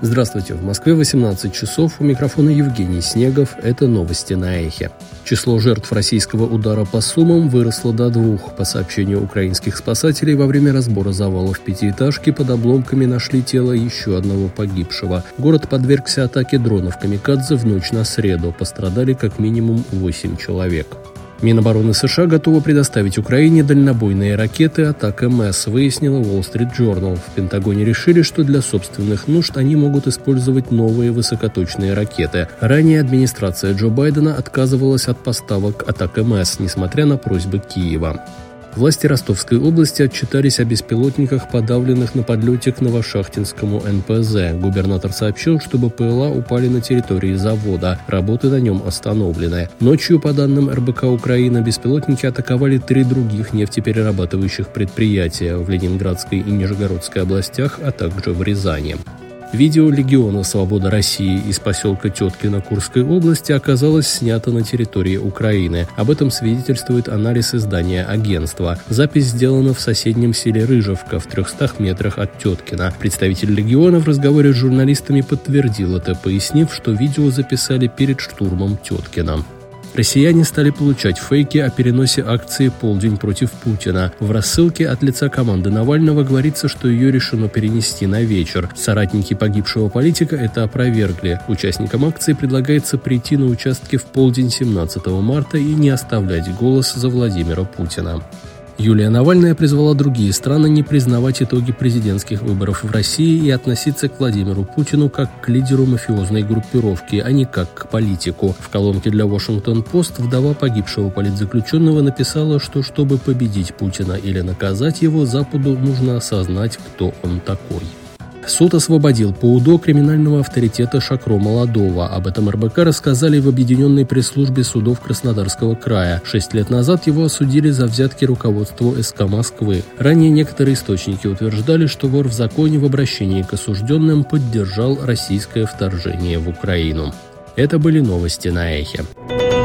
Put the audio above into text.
Здравствуйте, в Москве 18 часов, у микрофона Евгений Снегов, это новости на Эхе. Число жертв российского удара по Сумам выросло до 2. По сообщению украинских спасателей, во время разбора завалов пятиэтажки под обломками нашли тело еще одного погибшего. Город подвергся атаке дронов «Камикадзе» в ночь на среду, пострадали как минимум 8 человек. Минобороны США готова предоставить Украине дальнобойные ракеты Атак-МС, выяснила Wall Street Journal. В Пентагоне решили, что для собственных нужд они могут использовать новые высокоточные ракеты. Ранее администрация Джо Байдена отказывалась от поставок Атак-МС, несмотря на просьбы Киева. Власти Ростовской области отчитались о беспилотниках, подавленных на подлете к Новошахтинскому НПЗ. Губернатор сообщил, что БПЛА упали на территории завода. Работы на нем остановлены. Ночью, по данным РБК Украина, беспилотники атаковали 3 других нефтеперерабатывающих предприятия в Ленинградской и Нижегородской областях, а также в Рязани. Видео Легиона «Свобода России» из поселка Теткино Курской области оказалось снято на территории Украины. Об этом свидетельствует анализ издания агентства. Запись сделана в соседнем селе Рыжевка, в 300 метрах от Теткина. Представитель Легиона в разговоре с журналистами подтвердил это, пояснив, что видео записали перед штурмом Теткина. Россияне стали получать фейки о переносе акции «Полдень против Путина». В рассылке от лица команды Навального говорится, что ее решено перенести на вечер. Соратники погибшего политика это опровергли. Участникам акции предлагается прийти на участки в полдень 17 марта и не оставлять голос за Владимира Путина. Юлия Навальная призвала другие страны не признавать итоги президентских выборов в России и относиться к Владимиру Путину как к лидеру мафиозной группировки, а не как к политику. В колонке для Washington Post вдова погибшего политзаключенного написала, что чтобы победить Путина или наказать его, Западу нужно осознать, кто он такой. Суд освободил по УДО криминального авторитета Шакро Молодого. Об этом РБК рассказали в Объединенной пресс-службе судов Краснодарского края. 6 лет назад его осудили за взятки руководству СК Москвы. Ранее некоторые источники утверждали, что вор в законе в обращении к осужденным поддержал российское вторжение в Украину. Это были новости на Эхе.